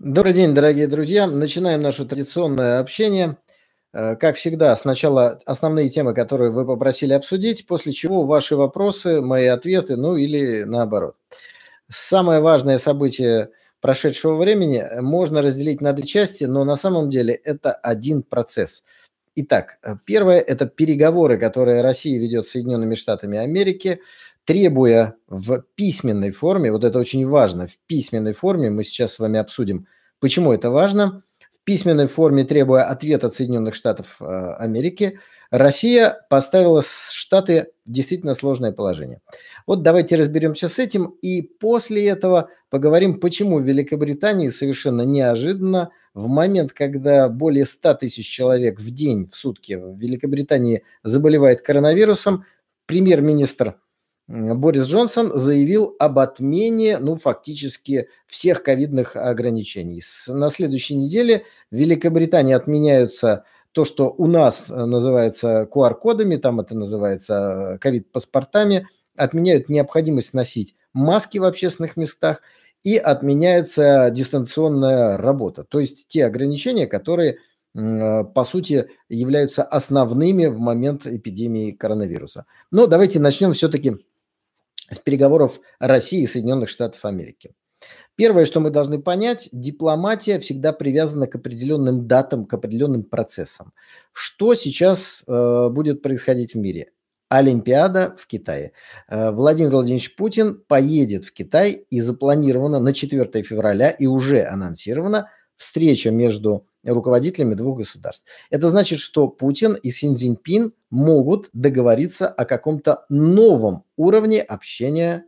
Добрый день, дорогие друзья. Начинаем наше традиционное общение. Как всегда, сначала основные темы, которые вы попросили обсудить, после чего ваши вопросы, мои ответы, ну или наоборот. Самое важное событие прошедшего времени можно разделить на две части, но на самом деле это один процесс. Итак, первое – это переговоры, которые Россия ведет с Соединенными Штатами Америки, требуя в письменной форме, вот это очень важно, в письменной форме, мы сейчас с вами обсудим, почему это важно, в письменной форме требуя ответа от Соединенных Штатов Америки, Россия поставила Штаты в действительно сложное положение. Вот давайте разберемся с этим, и после этого поговорим, почему в Великобритании совершенно неожиданно в момент, когда более 100 тысяч человек в день, в сутки в Великобритании заболевает коронавирусом, премьер-министр Борис Джонсон заявил об отмене, ну, фактически всех ковидных ограничений. На следующей неделе в Великобритании отменяются то, что у нас называется QR-кодами, там это называется ковид-паспортами, отменяют необходимость носить маски в общественных местах и отменяется дистанционная работа. То есть те ограничения, которые, по сути, являются основными в момент эпидемии коронавируса. Но давайте начнем все-таки с переговоров России и Соединенных Штатов Америки. Первое, что мы должны понять, дипломатия всегда привязана к определенным датам, к определенным процессам. Что сейчас будет происходить в мире? Олимпиада в Китае. Владимир Владимирович Путин поедет в Китай, и запланирована на 4 февраля, и уже анонсирована встреча между руководителями двух государств. Это значит, что Путин и Си Цзиньпин могут договориться о каком-то новом уровне общения,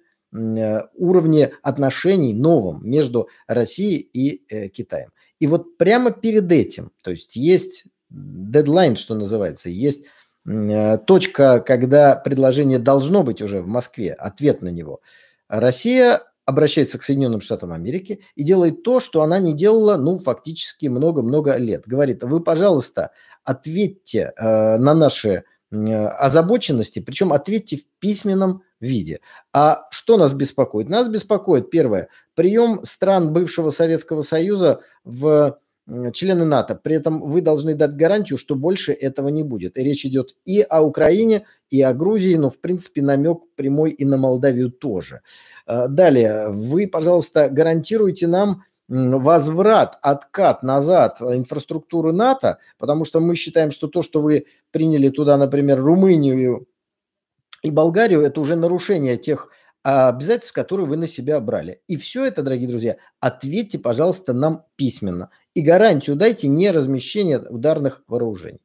уровне отношений новом между Россией и Китаем. И вот прямо перед этим, то есть есть дедлайн, что называется, есть точка, когда предложение должно быть уже в Москве, ответ на него. Россия обращается к Соединенным Штатам Америки и делает то, что она не делала, ну, фактически много-много лет. Говорит: вы, пожалуйста, ответьте на наши озабоченности, причем ответьте в письменном виде. А что нас беспокоит? Нас беспокоит, первое, прием стран бывшего Советского Союза в члены НАТО. При этом вы должны дать гарантию, что больше этого не будет. И речь идет и о Украине, и о Грузии, но, в принципе, намек прямой и на Молдавию тоже. Далее, вы, пожалуйста, гарантируйте нам возврат, откат назад инфраструктуры НАТО, потому что мы считаем, что то, что вы приняли туда, например, Румынию и Болгарию, это уже нарушение тех обязательств, которые вы на себя брали. И все это, дорогие друзья, ответьте, пожалуйста, нам письменно. И гарантию дайте не размещение ударных вооружений.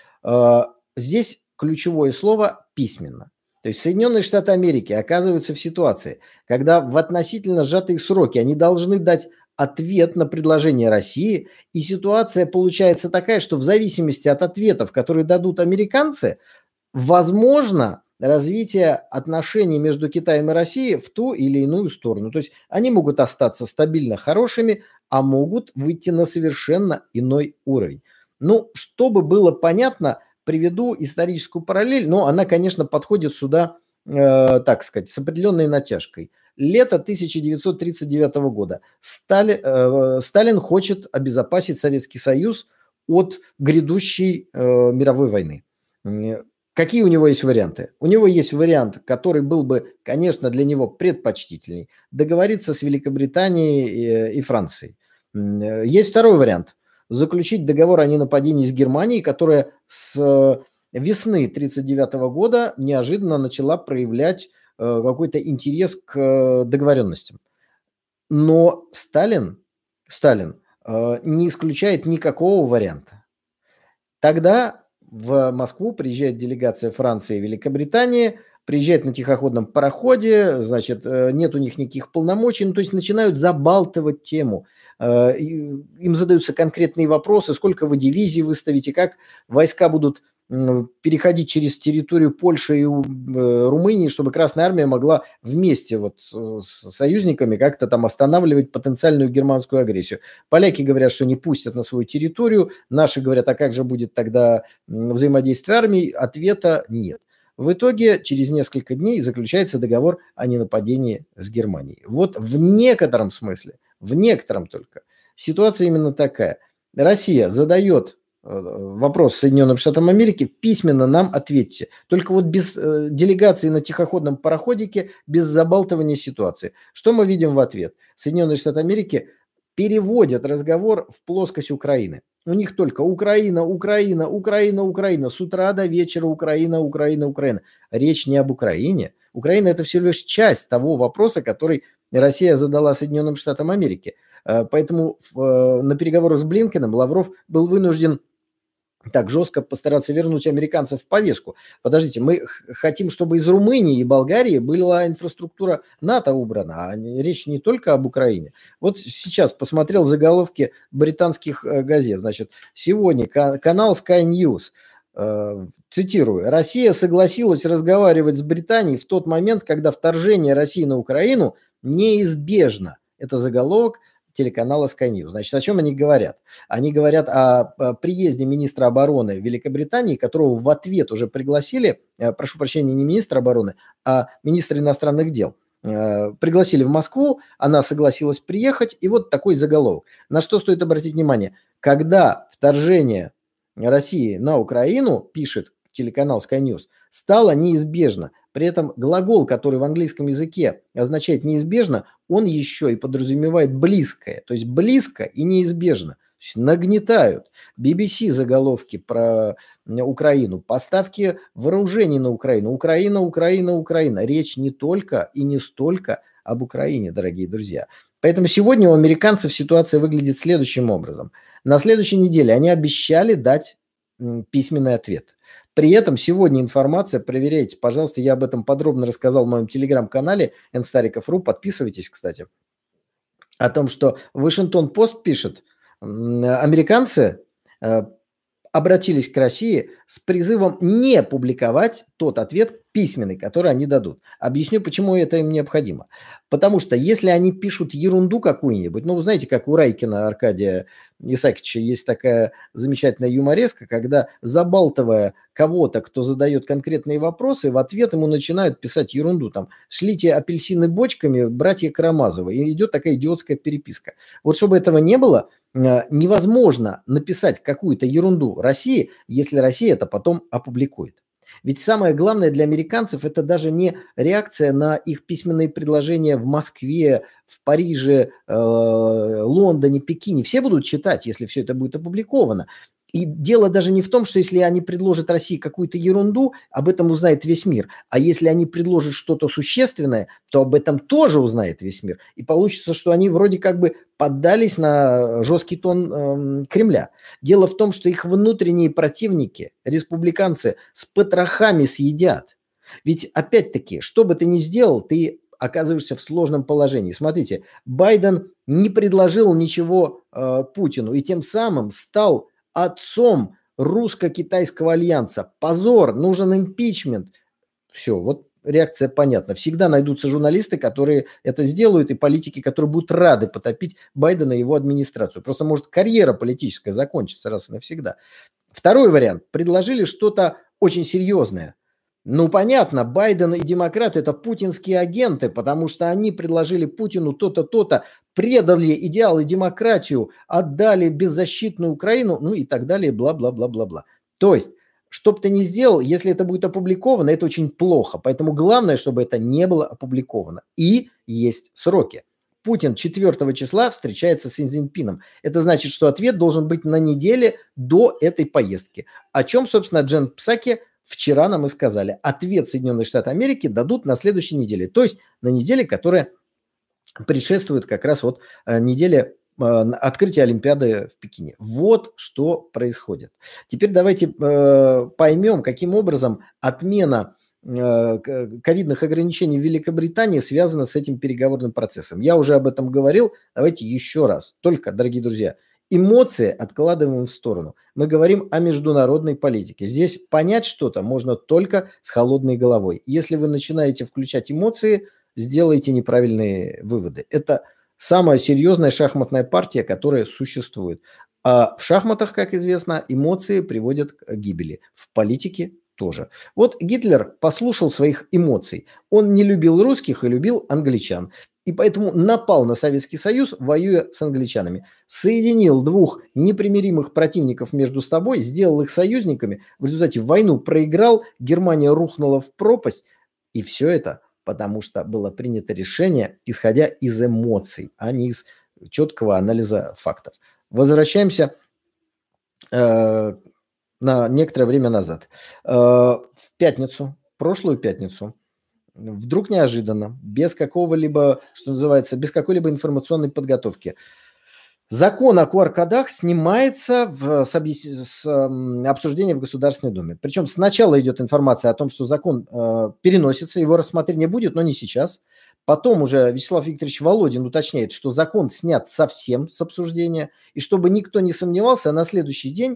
Здесь ключевое слово «письменно». То есть Соединенные Штаты Америки оказываются в ситуации, когда в относительно сжатые сроки они должны дать ответ на предложение России, и ситуация получается такая, что в зависимости от ответов, которые дадут американцы, возможно развитие отношений между Китаем и Россией в ту или иную сторону. То есть они могут остаться стабильно хорошими, а могут выйти на совершенно иной уровень. Ну, чтобы было понятно, приведу историческую параллель, но она, конечно, подходит сюда, так сказать, с определенной натяжкой. Лето 1939 года. Сталин хочет обезопасить Советский Союз от грядущей мировой войны. Какие у него есть варианты? У него есть вариант, который был бы, конечно, для него предпочтительней. Договориться с Великобританией и Францией. Есть второй вариант. Заключить договор о ненападении с Германией, которая с весны 1939 года неожиданно начала проявлять какой-то интерес к договоренностям. Но Сталин не исключает никакого варианта. Тогда в Москву приезжает делегация Франции и Великобритании, приезжает на тихоходном пароходе, значит, нет у них никаких полномочий, ну, то есть начинают забалтывать тему. Им задаются конкретные вопросы: сколько вы дивизий выставите, как войска будут переходить через территорию Польши и Румынии, чтобы Красная Армия могла вместе вот с союзниками как-то там останавливать потенциальную германскую агрессию. Поляки говорят, что не пустят на свою территорию, наши говорят: а как же будет тогда взаимодействие армий? Ответа нет. В итоге через несколько дней заключается договор о ненападении с Германией. Вот в некотором смысле, в некотором только, Ситуация именно такая. Россия задает вопрос Соединенным Штатам Америки, письменно нам ответьте. Только вот без делегации на тихоходном пароходике, без забалтывания ситуации. Что мы видим в ответ? Соединенные Штаты Америки переводят разговор в плоскость Украины. У них только Украина, Украина, Украина, Украина. С утра до вечера Украина, Украина, Украина. Речь не об Украине. Украина – это всего лишь часть того вопроса, который Россия задала Соединенным Штатам Америки. Поэтому на переговорах с Блинкеном Лавров был вынужден так жестко постараться вернуть американцев в повестку. Подождите, мы хотим, чтобы из Румынии и Болгарии была инфраструктура НАТО убрана, а речь не только об Украине. Вот сейчас посмотрел заголовки британских газет. Значит, сегодня канал Sky News, цитирую, «Россия согласилась разговаривать с Британией в тот момент, когда вторжение России на Украину неизбежно». Это заголовок телеканала Sky News. Значит, о чем они говорят? Они говорят о приезде министра обороны Великобритании, которого в ответ уже пригласили, прошу прощения, не министра обороны, а министра иностранных дел. Пригласили в Москву, она согласилась приехать, и вот такой заголовок. На что стоит обратить внимание? Когда вторжение России на Украину, пишет телеканал Sky News, стало неизбежно. При этом глагол, который в английском языке означает неизбежно, он еще и подразумевает близкое. То есть близко и неизбежно. То есть нагнетают. BBC заголовки про Украину, поставки вооружений на Украину. Украина, Украина, Украина. Речь не только и не столько об Украине, дорогие друзья. Поэтому сегодня у американцев ситуация выглядит следующим образом. На следующей неделе они обещали дать письменный ответ. При этом сегодня информация, проверяйте, пожалуйста, я об этом подробно рассказал в моем телеграм-канале nstarikov.ru, подписывайтесь, кстати, о том, что Вашингтон-Пост пишет, американцы обратились к России с призывом не публиковать тот ответ письменный, который они дадут. Объясню, почему это им необходимо. Потому что если они пишут ерунду какую-нибудь, ну, вы знаете, как у Райкина Аркадия Исаакиевича есть такая замечательная юмореска, когда, забалтывая кого-то, кто задает конкретные вопросы, в ответ ему начинают писать ерунду. Там, шлите апельсины бочками, братья Карамазовы. И идет такая идиотская переписка. Вот чтобы этого не было, невозможно написать какую-то ерунду России, если Россия это потом опубликует. Ведь самое главное для американцев это даже не реакция на их письменные предложения в Москве, в Париже, Лондоне, Пекине. Все будут читать, если все это будет опубликовано. И дело даже не в том, что если они предложат России какую-то ерунду, об этом узнает весь мир. А если они предложат что-то существенное, то об этом тоже узнает весь мир. И получится, что они вроде как бы поддались на жесткий тон Кремля. Дело в том, что их внутренние противники, республиканцы, с потрохами съедят. Ведь опять-таки, что бы ты ни сделал, ты оказываешься в сложном положении. Смотрите, Байден не предложил ничего Путину и тем самым стал отцом русско-китайского альянса. Позор, нужен импичмент. Все, вот реакция понятна. Всегда найдутся журналисты, которые это сделают, и политики, которые будут рады потопить Байдена и его администрацию. Просто может карьера политическая закончиться раз и навсегда. Второй вариант. Предложили что-то очень серьезное. Ну, понятно, Байден и демократы – это путинские агенты, потому что они предложили Путину то-то, то-то, предали идеал и демократию, отдали беззащитную Украину, ну и так далее, бла-бла-бла-бла-бла. То есть, что бы ты ни сделал, если это будет опубликовано, это очень плохо. Поэтому главное, чтобы это не было опубликовано. И есть сроки. Путин 4 числа встречается с Си Цзиньпином. Это значит, что ответ должен быть на неделе до этой поездки. О чем, собственно, Джен Псаки вчера нам и сказали. Ответ Соединенных Штатов Америки дадут на следующей неделе. То есть на неделе, которая предшествует как раз вот неделе открытия Олимпиады в Пекине. Вот что происходит. Теперь давайте поймем, каким образом отмена ковидных ограничений в Великобритании связана с этим переговорным процессом. Я уже об этом говорил. Давайте еще раз. Только, дорогие друзья, эмоции откладываем в сторону. Мы говорим о международной политике. Здесь понять что-то можно только с холодной головой. Если вы начинаете включать эмоции, сделайте неправильные выводы. Это самая серьезная шахматная партия, которая существует. А в шахматах, как известно, эмоции приводят к гибели. В политике тоже. Вот Гитлер послушал своих эмоций. Он не любил русских и любил англичан. И поэтому напал на Советский Союз, воюя с англичанами. Соединил двух непримиримых противников между собой, сделал их союзниками. В результате войну проиграл, Германия рухнула в пропасть. И все это потому, что было принято решение, исходя из эмоций, а не из четкого анализа фактов. Возвращаемся на некоторое время назад. В пятницу, прошлую пятницу, вдруг неожиданно, без какого-либо, что называется, без какой-либо информационной подготовки, закон о QR-кодах снимается с обсуждения в Государственной Думе. Причем сначала идет информация о том, что закон переносится, его рассмотрение будет, но не сейчас. Потом уже Вячеслав Викторович Володин уточняет, что закон снят совсем с обсуждения. И чтобы никто не сомневался, на следующий день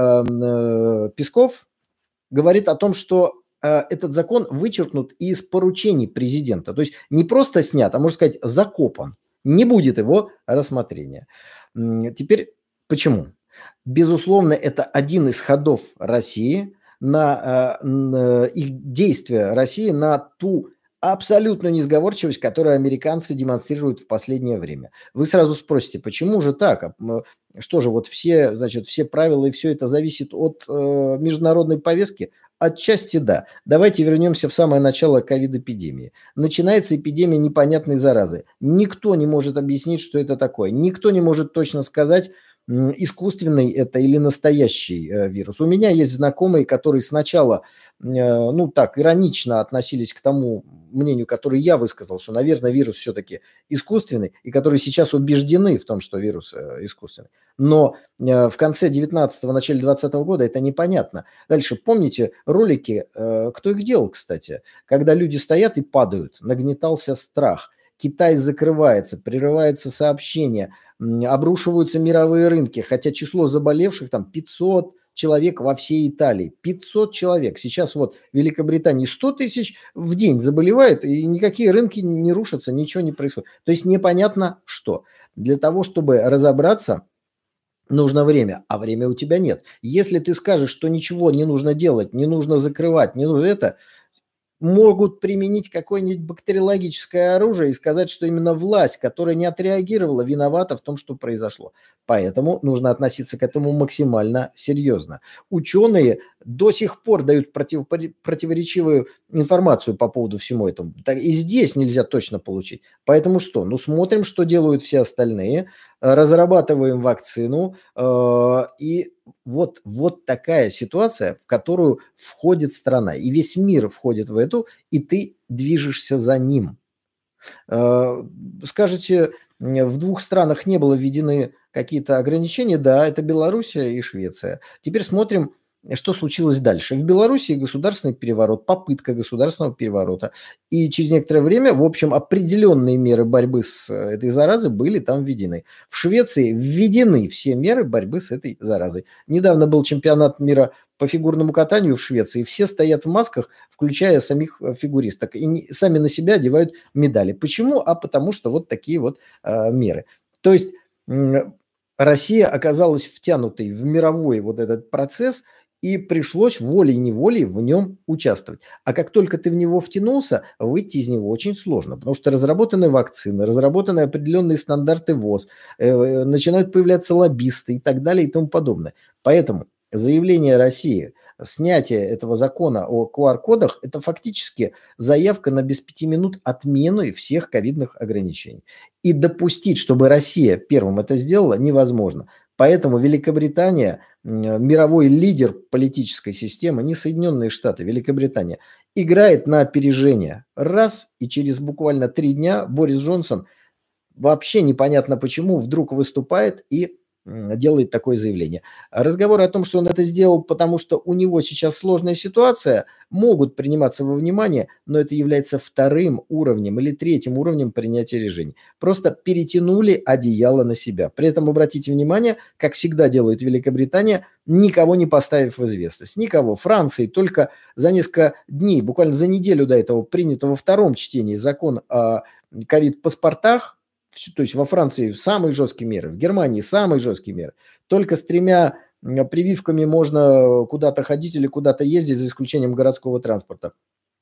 Песков говорит о том, что этот закон вычеркнут из поручений президента. То есть не просто снят, а, можно сказать, закопан. Не будет его рассмотрения. Теперь почему? Безусловно, это один из ходов России на их действия России на ту абсолютную несговорчивость, которую американцы демонстрируют в последнее время. Вы сразу спросите, почему же так? Что же, вот все, значит, все правила и все это зависит от международной повестки? Отчасти да. Давайте вернемся в самое начало ковид-эпидемии. Начинается эпидемия непонятной заразы. Никто не может объяснить, что это такое. Никто не может точно сказать, искусственный это или настоящий вирус. У меня есть знакомые, которые сначала, ну так, иронично относились к тому мнению, которое я высказал, что, наверное, вирус все-таки искусственный, и которые сейчас убеждены в том, что вирус искусственный. Но в конце 19-го, начале 20 года это непонятно. Дальше, помните ролики, кто их делал, кстати, когда люди стоят и падают, нагнетался страх. Китай закрывается, прерывается сообщение, обрушиваются мировые рынки, хотя число заболевших там 500 человек во всей Италии. 500 человек. Сейчас вот в Великобритании 100 тысяч в день заболевает, и никакие рынки не рушатся, ничего не происходит. То есть непонятно что. Для того, чтобы разобраться, нужно время, а время у тебя нет. Если ты скажешь, что ничего не нужно делать, не нужно закрывать, не нужно это, могут применить какое-нибудь бактериологическое оружие и сказать, что именно власть, которая не отреагировала, виновата в том, что произошло. Поэтому нужно относиться к этому максимально серьезно. Ученые до сих пор дают противоречивую информацию по поводу всему этому. И здесь нельзя точно получить. Поэтому что? Ну, смотрим, что делают все остальные, разрабатываем вакцину, и вот такая ситуация, в которую входит страна. И весь мир входит в эту, и ты движешься за ним. Скажете, в двух странах не было введены какие-то ограничения. Да, это Белоруссия и Швеция. Теперь смотрим, что случилось дальше. В Белоруссии государственный переворот, попытка государственного переворота. И через некоторое время, в общем, определенные меры борьбы с этой заразой были там введены. В Швеции введены все меры борьбы с этой заразой. Недавно был чемпионат мира по фигурному катанию в Швеции. Все стоят в масках, включая самих фигуристок. И сами на себя одевают медали. Почему? А потому что вот такие вот меры. То есть Россия оказалась втянутой в мировой вот этот процесс, и пришлось волей-неволей в нем участвовать. А как только ты в него втянулся, выйти из него очень сложно, потому что разработаны вакцины, разработаны определенные стандарты ВОЗ, начинают появляться лоббисты и так далее и тому подобное. Поэтому заявление России, снятие этого закона о QR-кодах, это фактически заявка на без 5 минут отмены всех ковидных ограничений. И допустить, чтобы Россия первым это сделала, невозможно. Поэтому Великобритания, мировой лидер политической системы, не Соединенные Штаты, Великобритания, играет на опережение. Раз, и через буквально 3 дня Борис Джонсон вообще непонятно почему вдруг выступает и делает такое заявление. Разговоры о том, что он это сделал, потому что у него сейчас сложная ситуация, могут приниматься во внимание, но это является вторым уровнем или третьим уровнем принятия решений. Просто перетянули одеяло на себя. При этом обратите внимание, как всегда делает Великобритания, никого не поставив в известность. Никого. Франции только за несколько дней, буквально за неделю до этого, принято во втором чтении закон о ковид-паспортах. То есть во Франции самые жесткие меры, в Германии самые жесткие меры. Только с 3 прививками можно куда-то ходить или куда-то ездить, за исключением городского транспорта.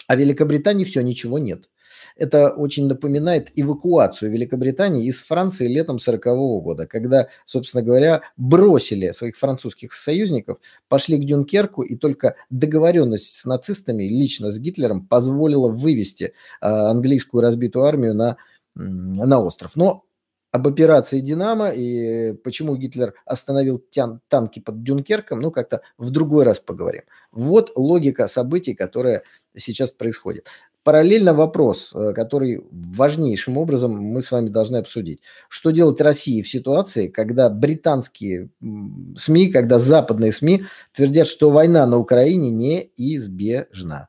А в Великобритании все, ничего нет. Это очень напоминает эвакуацию Великобритании из Франции летом 1940 года, когда, собственно говоря, бросили своих французских союзников, пошли к Дюнкерку, и только договоренность с нацистами, лично с Гитлером, позволила вывести английскую разбитую армию на остров. Но об операции «Динамо» и почему Гитлер остановил танки под Дюнкерком, ну, как-то в другой раз поговорим. Вот логика событий, которая сейчас происходит. Параллельно вопрос, который важнейшим образом мы с вами должны обсудить. Что делать России в ситуации, когда британские СМИ, когда западные СМИ твердят, что война на Украине неизбежна?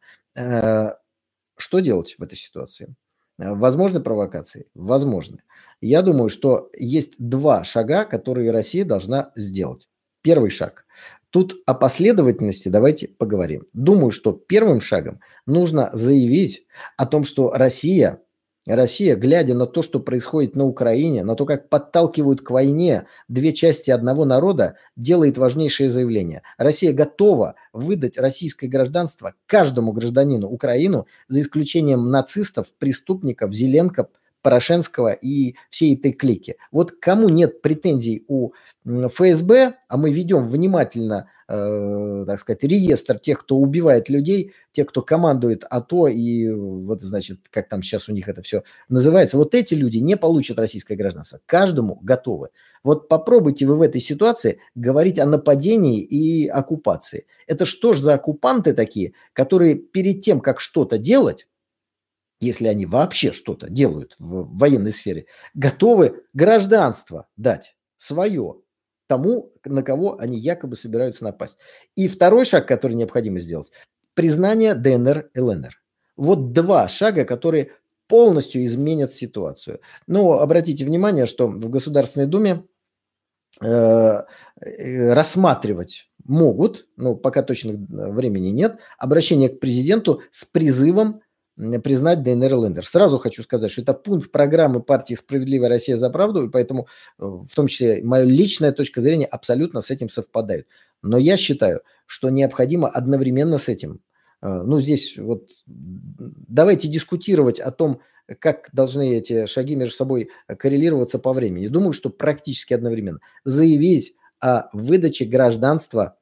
Что делать в этой ситуации? Возможны провокации? Возможны. Я думаю, что есть два шага, которые Россия должна сделать. Первый шаг. Тут о последовательности давайте поговорим. Думаю, что первым шагом нужно заявить о том, что Россия, глядя на то, что происходит на Украине, на то, как подталкивают к войне две части одного народа, делает важнейшее заявление. Россия готова выдать российское гражданство каждому гражданину Украины, за исключением нацистов, преступников, Зеленко, Порошенского и всей этой клики. Вот кому нет претензий у ФСБ, а мы ведем внимательно, так сказать, реестр тех, кто убивает людей, тех, кто командует АТО и вот, значит, как там сейчас у них это все называется, вот эти люди не получат российское гражданство. Каждому готовы. Вот попробуйте вы в этой ситуации говорить о нападении и оккупации. Это что ж за оккупанты такие, которые перед тем, как что-то делать, если они вообще что-то делают в военной сфере, готовы гражданство дать свое тому, на кого они якобы собираются напасть. И второй шаг, который необходимо сделать, признание ДНР, ЛНР. Вот два шага, которые полностью изменят ситуацию. Но обратите внимание, что в Государственной Думе рассматривать могут, но пока точных времени нет, обращение к президенту с призывом признать ДНР и ЛНР. Сразу хочу сказать, что это пункт программы партии «Справедливая Россия за правду», и поэтому, в том числе, моя личная точка зрения абсолютно с этим совпадает. Но я считаю, что необходимо одновременно с этим, ну, здесь вот давайте дискутировать о том, как должны эти шаги между собой коррелироваться по времени. Думаю, что практически одновременно. Заявить о выдаче гражданства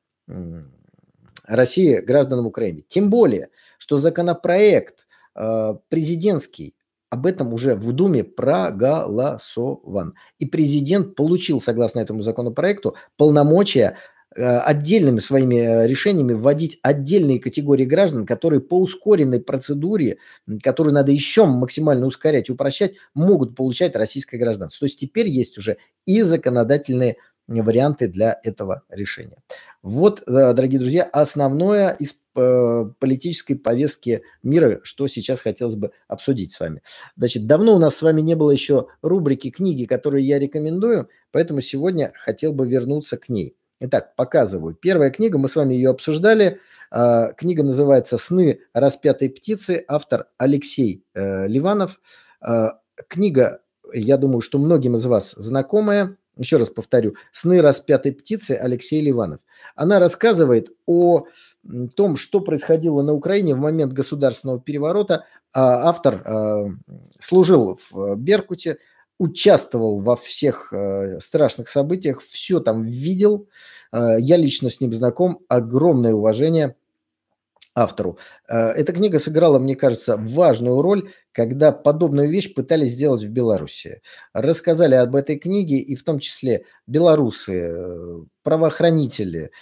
России гражданам Украины. Тем более, что законопроект президентский об этом уже в Думе проголосован. И президент получил, согласно этому законопроекту, полномочия отдельными своими решениями вводить отдельные категории граждан, которые по ускоренной процедуре, которую надо еще максимально ускорять и упрощать, могут получать российское гражданство. То есть теперь есть уже и законодательные варианты для этого решения. Вот, дорогие друзья, основное из политической повестки мира, что сейчас хотелось бы обсудить с вами. Значит, давно у нас с вами не было еще рубрики «Книги», которые я рекомендую, поэтому сегодня хотел бы вернуться к ней. Итак, показываю. Первая книга, мы с вами ее обсуждали. Книга называется «Сны распятой птицы», автор Алексей Ливанов. Книга, я думаю, что многим из вас знакомая. Еще раз повторю, «Сны распятой птицы», Алексей Ливанов. Она рассказывает о том, что происходило на Украине в момент государственного переворота. Автор служил в Беркуте, участвовал во всех страшных событиях, все там видел. Я лично с ним знаком, огромное уважение автору. Эта книга сыграла, мне кажется, важную роль, когда подобную вещь пытались сделать в Беларуси. Рассказали об этой книге, и в том числе белорусы, правоохранители,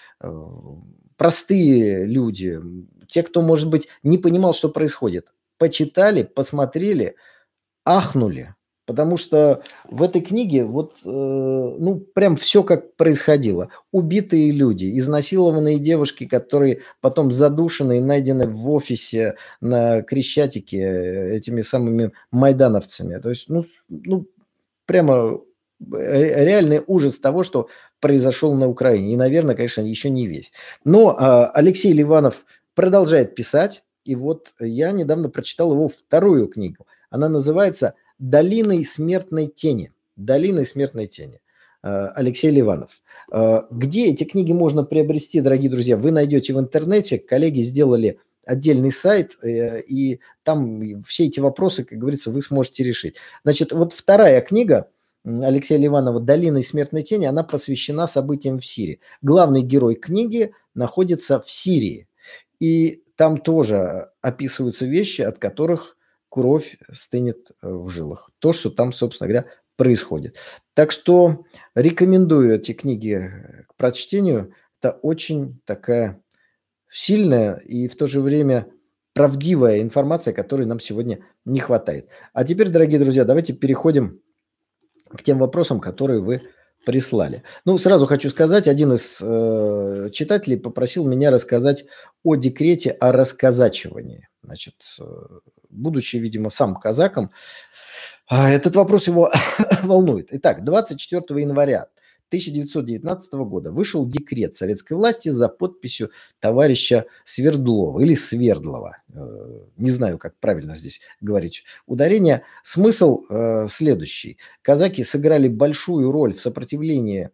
простые люди, те, кто, может быть, не понимал, что происходит. Почитали, посмотрели, ахнули. Потому что в этой книге вот, ну, прям все как происходило. Убитые люди, изнасилованные девушки, которые потом задушены и найдены в офисе на Крещатике этими самыми майдановцами. То есть, ну прямо реальный ужас того, что произошел на Украине. И, наверное, конечно, еще не весь. Но Алексей Ливанов продолжает писать. И вот я недавно прочитал его вторую книгу. Она называется «Долиной смертной тени». «Долиной смертной тени». Алексей Ливанов. Где эти книги можно приобрести, дорогие друзья? Вы найдете в интернете. Коллеги сделали отдельный сайт, и там все эти вопросы, как говорится, вы сможете решить. Значит, вот вторая книга Алексея Ливанова «Долина и смертной тени», она посвящена событиям в Сирии. Главный герой книги находится в Сирии. И там тоже описываются вещи, от которых кровь стынет в жилах. То, что там, собственно говоря, происходит. Так что рекомендую эти книги к прочтению. Это очень такая сильная и в то же время правдивая информация, которой нам сегодня не хватает. А теперь, дорогие друзья, давайте переходим к тем вопросам, которые вы прислали. Ну, сразу хочу сказать, один из читателей попросил меня рассказать о декрете о расказачивании. Значит, будучи, видимо, сам казаком, этот вопрос его волнует. Итак, 24 января 1919 года вышел декрет советской власти за подписью товарища Свердлова или Свердлова. Не знаю, как правильно здесь говорить ударение. Смысл следующий. Казаки сыграли большую роль в сопротивлении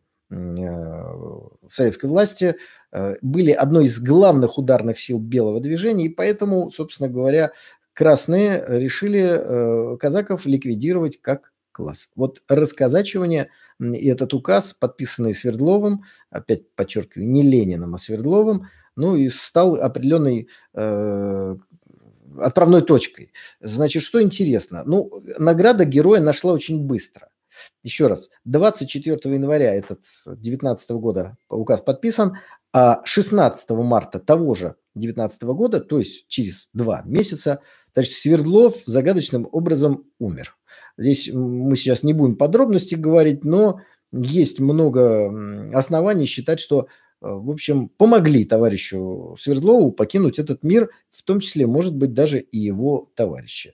советской власти, были одной из главных ударных сил белого движения, и поэтому, собственно говоря, красные решили казаков ликвидировать как класс. Вот расказачивание и этот указ, подписанный Свердловым, опять подчеркиваю, не Лениным, а Свердловым, ну и стал определенной отправной точкой. Значит, что интересно? Ну, награда героя нашла очень быстро. Еще раз, 24 января этот 19 года указ подписан, а 16 марта того же 19 года, то есть через 2 месяца, значит, Свердлов загадочным образом умер. Здесь мы сейчас не будем подробности говорить, но есть много оснований считать, что, в общем, помогли товарищу Свердлову покинуть этот мир, в том числе, может быть, даже и его товарищи.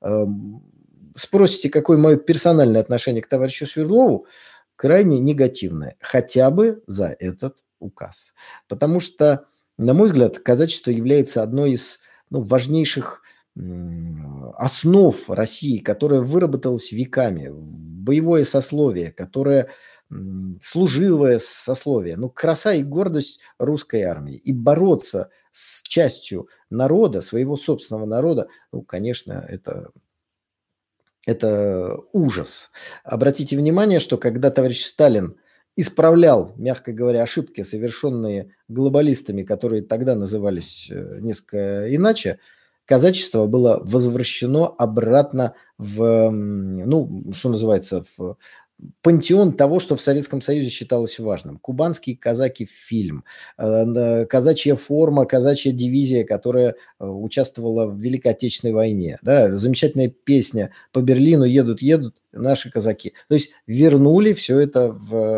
Спросите, какое мое персональное отношение к товарищу Свердлову? Крайне негативное, хотя бы за этот указ. Потому что, на мой взгляд, казачество является одной из важнейших основ России, которая выработалась веками, боевое сословие, которое служивое сословие, краса и гордость русской армии. И бороться с частью народа, своего собственного народа, конечно, это ужас. Обратите внимание, что когда товарищ Сталин исправлял, мягко говоря, ошибки, совершенные глобалистами, которые тогда назывались несколько иначе, казачество было возвращено обратно в, что называется, в пантеон того, что в Советском Союзе считалось важным. Кубанские казаки фильм, казачья форма, казачья дивизия, которая участвовала в Великой Отечественной войне. Да, замечательная песня «По Берлину едут наши казаки». То есть вернули все это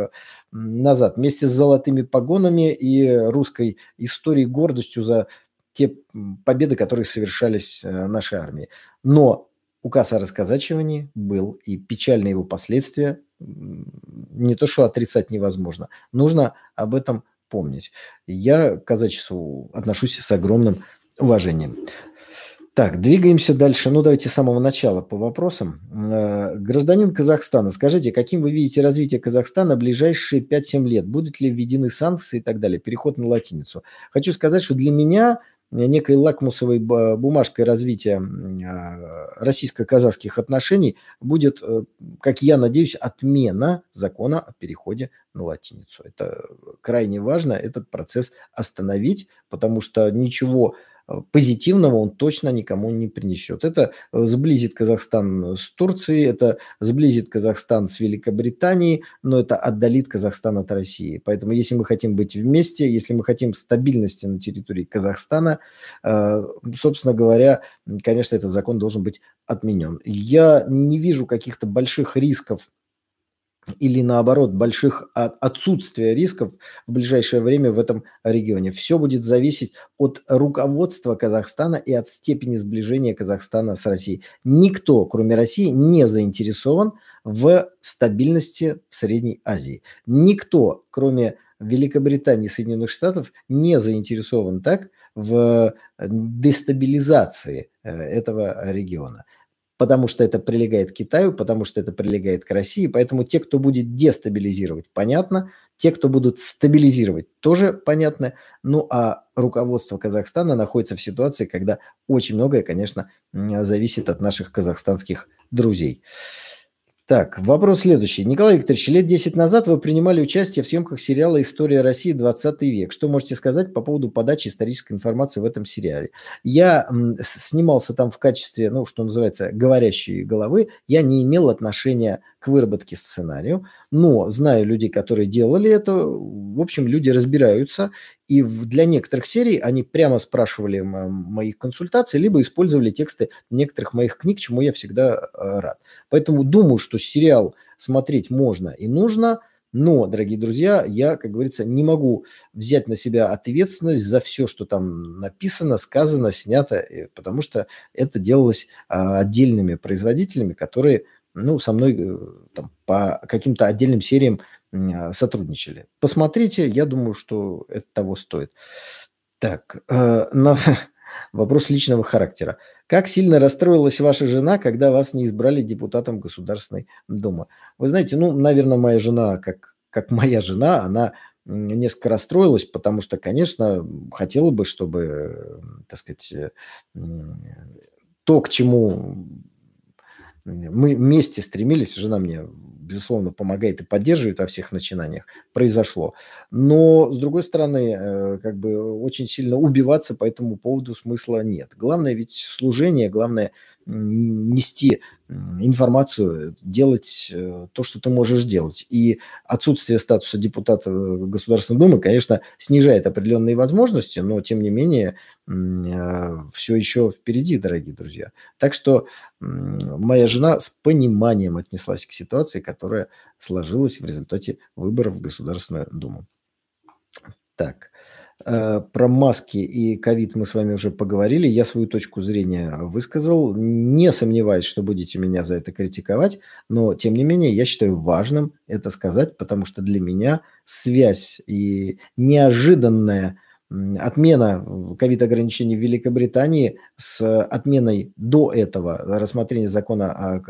назад вместе с золотыми погонами и русской историей, гордостью за те победы, которые совершались нашей армией. Но указ о расказачивании был, и печальные его последствия не то что отрицать невозможно, нужно об этом помнить. Я к казачеству отношусь с огромным уважением. Так, двигаемся дальше. Давайте с самого начала по вопросам. Гражданин Казахстана, скажите, каким вы видите развитие Казахстана в ближайшие 5-7 лет? Будут ли введены санкции и так далее? Переход на латиницу. Хочу сказать, что для меня некой лакмусовой бумажкой развития российско-казахских отношений будет, как я надеюсь, отмена закона о переходе на латиницу. Это крайне важно, этот процесс остановить, потому что ничего позитивного он точно никому не принесет. Это сблизит Казахстан с Турцией, это сблизит Казахстан с Великобританией, но это отдалит Казахстан от России. Поэтому если мы хотим быть вместе, если мы хотим стабильности на территории Казахстана, собственно говоря, конечно, этот закон должен быть отменен. Я не вижу каких-то больших рисков или наоборот больших отсутствия рисков в ближайшее время в этом регионе. Все будет зависеть от руководства Казахстана и от степени сближения Казахстана с Россией. Никто, кроме России, не заинтересован в стабильности в Средней Азии. Никто, кроме Великобритании и Соединенных Штатов, не заинтересован так в дестабилизации этого региона. потому что это прилегает к Китаю, потому что это прилегает к России. Поэтому те, кто будет дестабилизировать, понятно. Те, кто будут стабилизировать, тоже понятно. Ну, а руководство Казахстана находится в ситуации, когда очень многое, конечно, зависит от наших казахстанских друзей. Так, вопрос следующий. Николай Викторович, лет 10 назад вы принимали участие в съемках сериала «История России. 20 век». Что можете сказать по поводу подачи исторической информации в этом сериале? Я снимался там в качестве, ну, что называется, говорящей головы. Я не имел отношения к выработке сценария, но знаю людей, которые делали это. В общем, люди разбираются. И для некоторых серий они прямо спрашивали моих консультаций, либо использовали тексты некоторых моих книг, чему я всегда рад. Поэтому думаю, что сериал смотреть можно и нужно, но, дорогие друзья, я, как говорится, не могу взять на себя ответственность за все, что там написано, сказано, снято, потому что это делалось отдельными производителями, которые, ну, со мной там, по каким-то отдельным сериям сотрудничали. Посмотрите, я думаю, что это того стоит. Так, вопрос личного характера. Как сильно расстроилась ваша жена, когда вас не избрали депутатом Государственной Думы? Вы знаете, ну, наверное, моя жена, как моя жена, она несколько расстроилась, потому что, конечно, хотела бы, чтобы, так сказать, то, к чему мы вместе стремились, жена мне, безусловно, помогает и поддерживает во всех начинаниях, произошло. Но, с другой стороны, как бы очень сильно убиваться по этому поводу смысла нет. Главное ведь служение, главное нести информацию, делать то, что ты можешь делать. И отсутствие статуса депутата Государственной Думы, конечно, снижает определенные возможности, но, тем не менее, все еще впереди, дорогие друзья. Так что моя жена с пониманием отнеслась к ситуации, которая сложилась в результате выборов в Государственную Думу. Так, про маски и ковид мы с вами уже поговорили. Я свою точку зрения высказал. Не сомневаюсь, что будете меня за это критиковать, но, тем не менее, я считаю важным это сказать, потому что для меня связь и неожиданная отмена ковид-ограничений в Великобритании с отменой до этого рассмотрения закона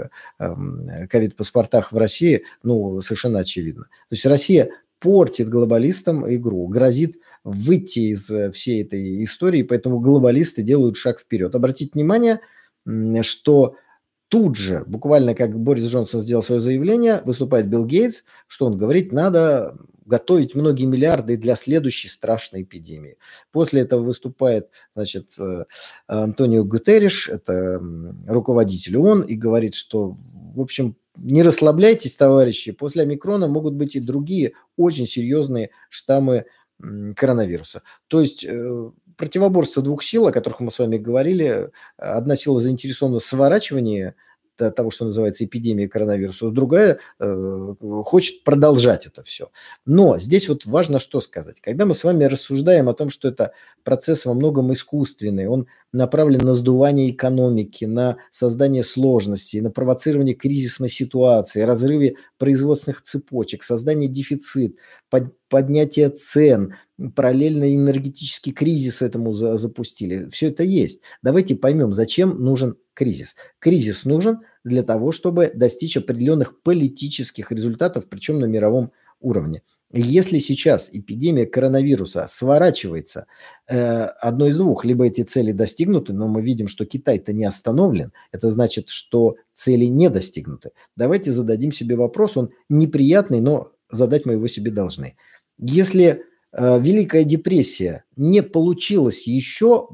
о ковид-паспортах в России, ну, совершенно очевидно. То есть Россия портит глобалистам игру, грозит выйти из всей этой истории, поэтому глобалисты делают шаг вперед. Обратите внимание, что тут же, буквально как Борис Джонсон сделал свое заявление, выступает Билл Гейтс, что он говорит, надо готовить многие миллиарды для следующей страшной эпидемии. После этого выступает, значит, Антонио Гутерриш, это руководитель ООН, и говорит, что, в общем, не расслабляйтесь, товарищи, после омикрона могут быть и другие очень серьезные штаммы коронавируса. То есть противоборство двух сил, о которых мы с вами говорили. Одна сила заинтересована в сворачивании того, что называется эпидемией коронавируса, другая хочет продолжать это все. Но здесь вот важно что сказать. Когда мы с вами рассуждаем о том, что это процесс во многом искусственный, он направлен на сдувание экономики, на создание сложностей, на провоцирование кризисной ситуации, разрыве производственных цепочек, создание дефицита, поднятие цен, параллельно энергетический кризис этому запустили. Все это есть. Давайте поймем, зачем нужен кризис. Кризис нужен для того, чтобы достичь определенных политических результатов, причем на мировом уровне. Если сейчас эпидемия коронавируса сворачивается, одно из двух, либо эти цели достигнуты, но мы видим, что Китай-то не остановлен, это значит, что цели не достигнуты. Давайте зададим себе вопрос, он неприятный, но задать мы его себе должны. Если Великая депрессия не получилась еще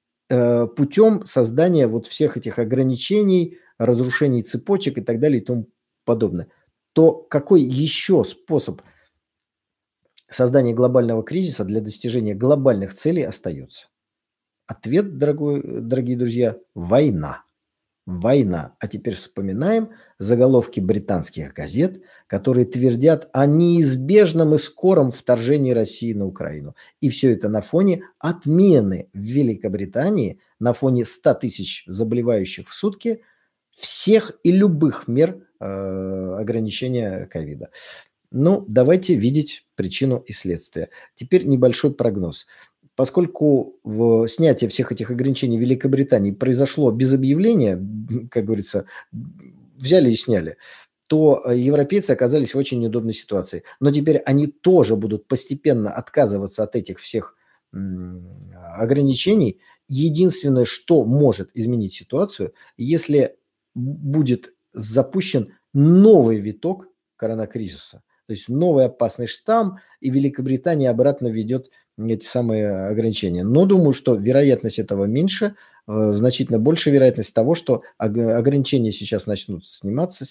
путем создания вот всех этих ограничений, разрушений цепочек и так далее и тому подобное, то какой еще способ создания глобального кризиса для достижения глобальных целей остается? Ответ, дорогие друзья, война. Война. А теперь вспоминаем заголовки британских газет, которые твердят о неизбежном и скором вторжении России на Украину. И все это на фоне отмены в Великобритании, на фоне 100 тысяч заболевающих в сутки, всех и любых мер ограничения ковида. Ну, давайте видеть причину и следствие. Теперь небольшой прогноз. Поскольку снятие всех этих ограничений в Великобритании произошло без объявления, как говорится, взяли и сняли, то европейцы оказались в очень неудобной ситуации. Но теперь они тоже будут постепенно отказываться от этих всех ограничений. Единственное, что может изменить ситуацию, если будет запущен новый виток коронакризиса, то есть новый опасный штамм, и Великобритания обратно введет эти самые ограничения. Но думаю, что вероятность этого меньше, значительно больше вероятность того, что ограничения сейчас начнут сниматься,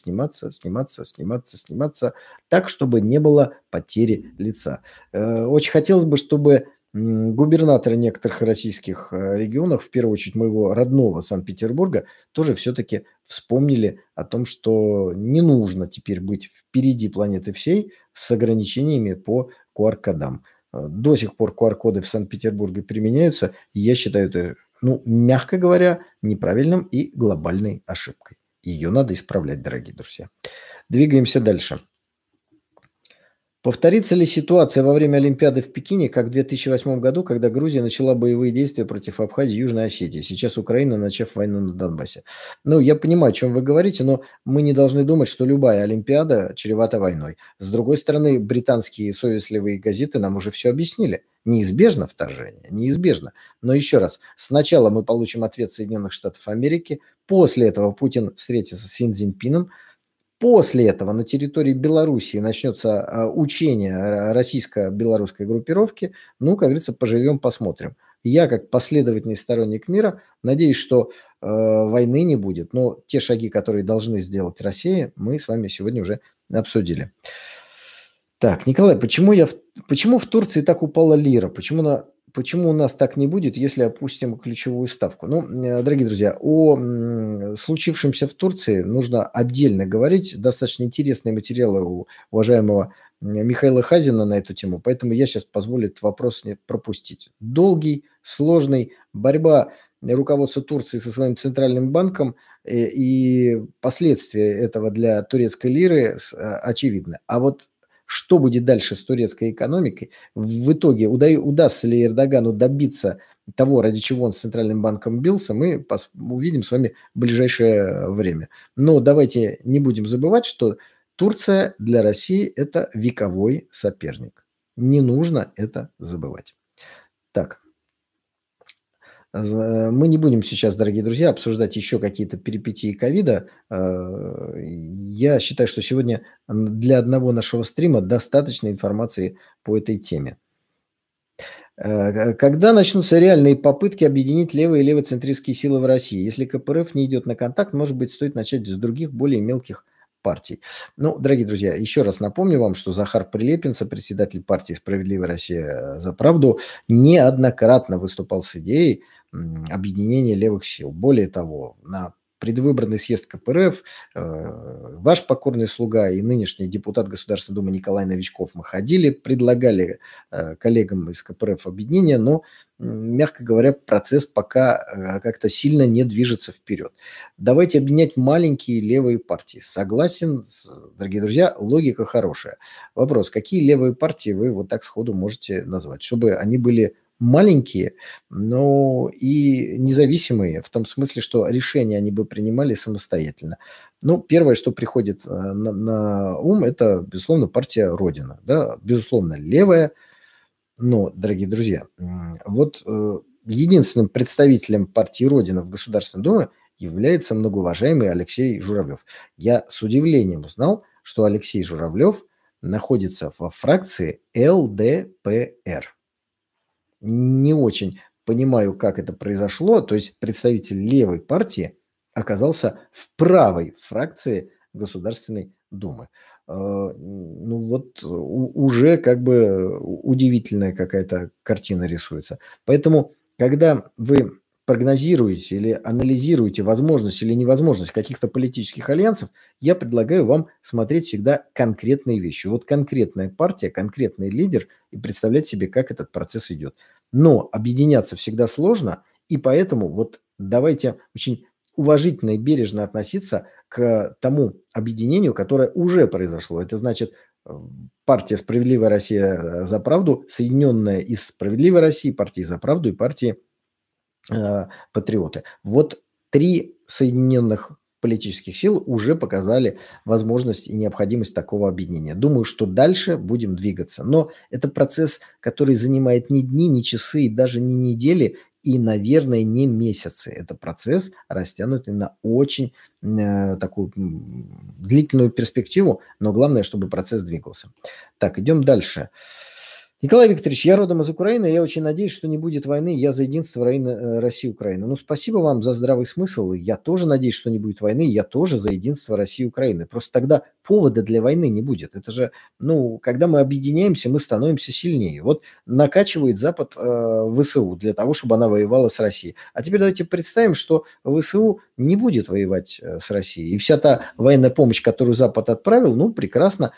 так, чтобы не было потери лица. Очень хотелось бы, чтобы губернаторы некоторых российских регионов, в первую очередь моего родного Санкт-Петербурга, тоже все-таки вспомнили о том, что не нужно теперь быть впереди планеты всей с ограничениями по QR-кодам. До сих пор QR-коды в Санкт-Петербурге применяются, и я считаю это, мягко говоря, неправильным и глобальной ошибкой. Ее надо исправлять, дорогие друзья. Двигаемся дальше. Повторится ли ситуация во время Олимпиады в Пекине, как в 2008 году, когда Грузия начала боевые действия против Абхазии и Южной Осетии? Сейчас Украина, начав войну на Донбассе. Я понимаю, о чем вы говорите, но мы не должны думать, что любая Олимпиада чревата войной. С другой стороны, британские совестливые газеты нам уже все объяснили. Неизбежно вторжение, неизбежно. Но еще раз, сначала мы получим ответ Соединенных Штатов Америки, после этого Путин встретится с Си Цзиньпином. После этого на территории Белоруссии начнется учение российско-белорусской группировки. Как говорится, поживем, посмотрим. Я, как последовательный сторонник мира, надеюсь, что войны не будет. Но те шаги, которые должны сделать Россия, мы с вами сегодня уже обсудили. Так, Николай, почему в Турции так упала лира? Почему у нас так не будет, если опустим ключевую ставку? Дорогие друзья, о случившемся в Турции нужно отдельно говорить. Достаточно интересные материалы у уважаемого Михаила Хазина на эту тему, поэтому я сейчас позволю этот вопрос не пропустить. Долгий, сложный, борьба руководства Турции со своим центральным банком и последствия этого для турецкой лиры очевидны. А вот что будет дальше с турецкой экономикой? В итоге удастся ли Эрдогану добиться того, ради чего он с Центральным банком бился, мы увидим с вами в ближайшее время. Но давайте не будем забывать, что Турция для России – это вековой соперник. Не нужно это забывать. Так. Мы не будем сейчас, дорогие друзья, обсуждать еще какие-то перипетии ковида. Я считаю, что сегодня для одного нашего стрима достаточно информации по этой теме. Когда начнутся реальные попытки объединить левые и левоцентристские силы в России? Если КПРФ не идет на контакт, может быть, стоит начать с других, более мелких партий. Дорогие друзья, еще раз напомню вам, что Захар Прилепин, председатель партии «Справедливая Россия за правду», неоднократно выступал с идеей объединения левых сил. Более того, на предвыборный съезд КПРФ ваш покорный слуга и нынешний депутат Государственной Думы Николай Новичков мы ходили, предлагали коллегам из КПРФ объединение, но, мягко говоря, процесс пока как-то сильно не движется вперед. Давайте объединять маленькие левые партии. Согласен, дорогие друзья, логика хорошая. Вопрос, какие левые партии вы вот так сходу можете назвать, чтобы они были маленькие, но и независимые, в том смысле, что решения они бы принимали самостоятельно. Первое, что приходит на ум, это, безусловно, партия Родина. Да? Безусловно, левая. Но, дорогие друзья, вот единственным представителем партии Родина в Государственной Думе является многоуважаемый Алексей Журавлев. Я с удивлением узнал, что Алексей Журавлев находится во фракции ЛДПР. Не очень понимаю, как это произошло. То есть представитель левой партии оказался в правой фракции Государственной Думы. Уже как бы удивительная какая-то картина рисуется. Поэтому, когда вы прогнозируете или анализируете возможность или невозможность каких-то политических альянсов, я предлагаю вам смотреть всегда конкретные вещи. Вот конкретная партия, конкретный лидер и представлять себе, как этот процесс идет. Но объединяться всегда сложно, и поэтому давайте очень уважительно и бережно относиться к тому объединению, которое уже произошло. Это значит, партия «Справедливая Россия за правду», соединенная из «Справедливой России», партии «За правду» и партии «Патриоты». Вот 3 соединенных политических сил уже показали возможность и необходимость такого объединения. Думаю, что дальше будем двигаться. Но это процесс, который занимает не дни, не часы, даже не недели и, наверное, не месяцы. Это процесс, растянутый на очень такую длительную перспективу, но главное, чтобы процесс двигался. Так, идем дальше. Николай Викторович, я родом из Украины, я очень надеюсь, что не будет войны, я за единство России и Украины. Ну, спасибо вам за здравый смысл, я тоже надеюсь, что не будет войны, я тоже за единство России и Украины. Просто тогда повода для войны не будет. Это же, ну, когда мы объединяемся, мы становимся сильнее. Вот накачивает Запад ВСУ для того, чтобы она воевала с Россией. А теперь давайте представим, что ВСУ не будет воевать с Россией. И вся та военная помощь, которую Запад отправил, ну, прекрасно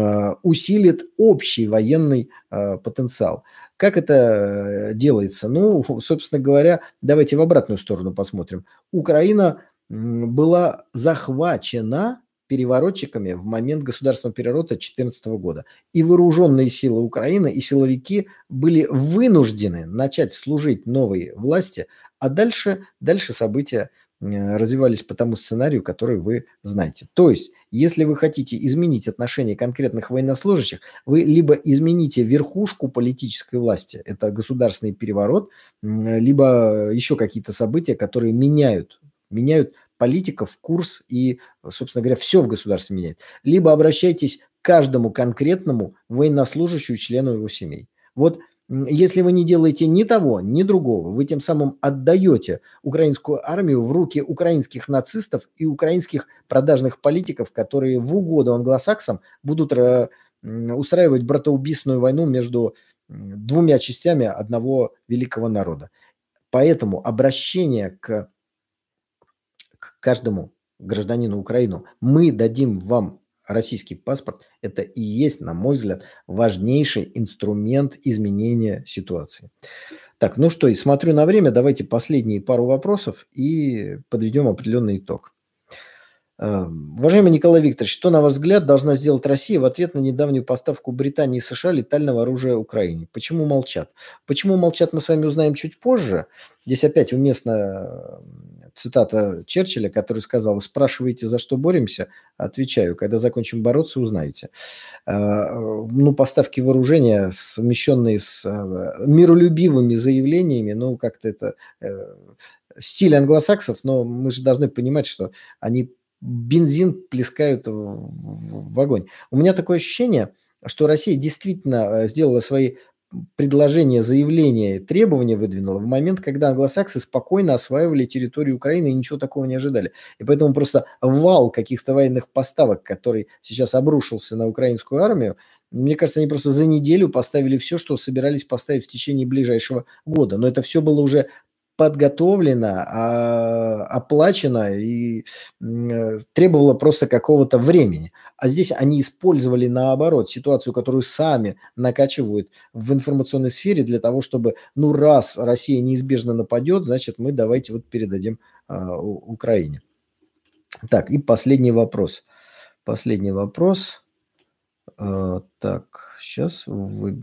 усилит общий военный потенциал. Как это делается? Ну, собственно говоря, давайте в обратную сторону посмотрим. Украина была захвачена переворотчиками в момент государственного переворота 2014 года. И вооруженные силы Украины, и силовики были вынуждены начать служить новой власти, а дальше события развивались по тому сценарию, который вы знаете. То есть, если вы хотите изменить отношение конкретных военнослужащих, вы либо измените верхушку политической власти, это государственный переворот, либо еще какие-то события, которые меняют политиков, курс и, собственно говоря, все в государстве меняет. Либо обращайтесь к каждому конкретному военнослужащему, члену его семей. Вот если вы не делаете ни того, ни другого, вы тем самым отдаете украинскую армию в руки украинских нацистов и украинских продажных политиков, которые в угоду англосаксам будут устраивать братоубийственную войну между двумя частями одного великого народа. Поэтому обращение к каждому гражданину Украины: мы дадим вам российский паспорт, это и есть, на мой взгляд, важнейший инструмент изменения ситуации. Так, ну что, и смотрю на время, давайте последние пару вопросов и подведем определенный итог. Уважаемый Николай Викторович, что, на ваш взгляд, должна сделать Россия в ответ на недавнюю поставку Британии и США летального оружия Украине? Почему молчат? Почему молчат, мы с вами узнаем чуть позже. Здесь опять уместна цитата Черчилля, который сказал: спрашиваете, за что боремся? Отвечаю: когда закончим бороться, узнаете. Ну, поставки вооружения, совмещенные с миролюбивыми заявлениями, ну, как-то это стиль англосаксов, но мы же должны понимать, что они бензин плескают в огонь. У меня такое ощущение, что Россия действительно сделала свои предложения, заявления, требования выдвинула в момент, когда англосаксы спокойно осваивали территорию Украины и ничего такого не ожидали. И поэтому просто вал каких-то военных поставок, который сейчас обрушился на украинскую армию, мне кажется, они просто за неделю поставили все, что собирались поставить в течение ближайшего года. Но это все было уже подготовлено, оплачено и требовало просто какого-то времени. А здесь они использовали, наоборот, ситуацию, которую сами накачивают в информационной сфере для того, чтобы, ну, раз Россия неизбежно нападет, значит, мы давайте вот передадим Украине. Так, и последний вопрос. Последний вопрос. Так, сейчас вы...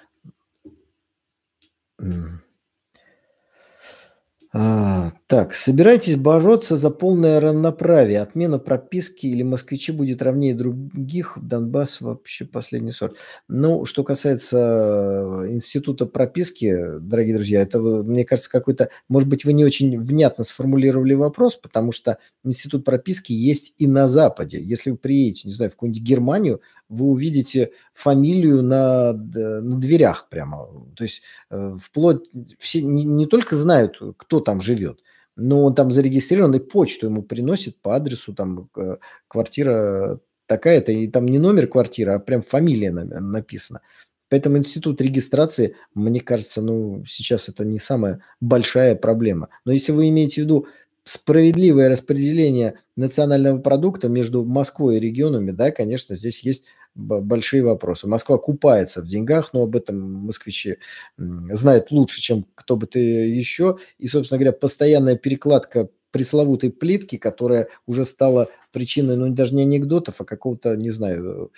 Так, собираетесь бороться за полное равноправие, отмена прописки или москвичи будет равнее других, в Донбасс вообще последний сорт. Ну, что касается института прописки, дорогие друзья, это, мне кажется, какой-то, может быть, вы не очень внятно сформулировали вопрос, потому что институт прописки есть и на Западе. Если вы приедете, не знаю, в какую-нибудь Германию, вы увидите фамилию на дверях прямо. То есть вплоть, все не только знают, кто там живет, но он там зарегистрирован, и почту ему приносит по адресу, там квартира такая-то, и там не номер квартиры, а прям фамилия написана. Поэтому институт регистрации, мне кажется, ну, сейчас это не самая большая проблема. Но если вы имеете в виду справедливое распределение национального продукта между Москвой и регионами, да, конечно, здесь есть большие вопросы. Москва купается в деньгах, но об этом москвичи знают лучше, чем кто бы то еще. И, собственно говоря, постоянная перекладка пресловутой плитки, которая уже стала причиной, ну, даже не анекдотов, а какого-то, не знаю,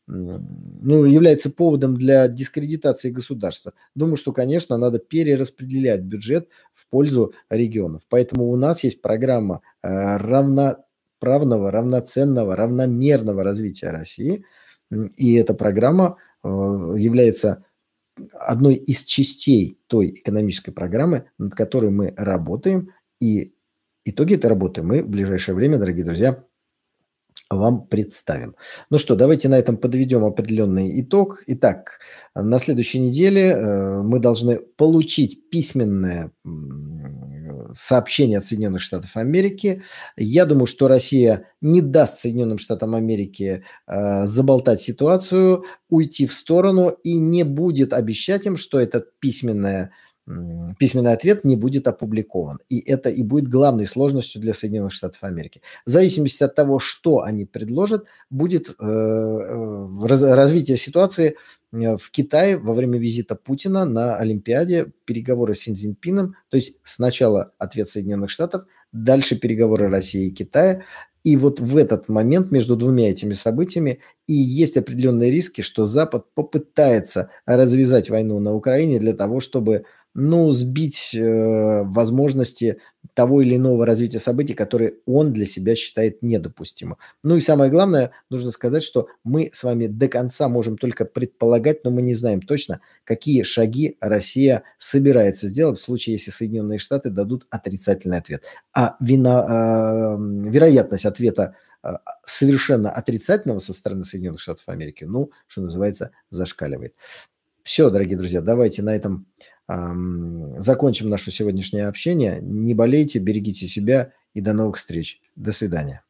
ну, является поводом для дискредитации государства. Думаю, что, конечно, надо перераспределять бюджет в пользу регионов. Поэтому у нас есть программа равноправного, равноценного, равномерного развития России. И эта программа является одной из частей той экономической программы, над которой мы работаем. И итоги этой работы мы в ближайшее время, дорогие друзья, вам представим. Ну что, давайте на этом подведем определенный итог. Итак, на следующей неделе мы должны получить письменное сообщение от Соединенных Штатов Америки. Я думаю, что Россия не даст Соединенным Штатам Америки заболтать ситуацию, уйти в сторону и не будет обещать им, что этот письменный ответ не будет опубликован. И это и будет главной сложностью для Соединенных Штатов Америки. В зависимости от того, что они предложат, будет развитие ситуации в Китае во время визита Путина на Олимпиаде, переговоры с Си Цзиньпином, то есть сначала ответ Соединенных Штатов, дальше переговоры России и Китая. И вот в этот момент между двумя этими событиями и есть определенные риски, что Запад попытается развязать войну на Украине для того, чтобы сбить возможности того или иного развития событий, которые он для себя считает недопустимым. Ну и самое главное, нужно сказать, что мы с вами до конца можем только предполагать, но мы не знаем точно, какие шаги Россия собирается сделать в случае, если Соединенные Штаты дадут отрицательный ответ. А вероятность ответа совершенно отрицательного со стороны Соединенных Штатов Америки, что называется, зашкаливает. Все, дорогие друзья, давайте на этом закончим наше сегодняшнее общение. Не болейте, берегите себя и до новых встреч. До свидания.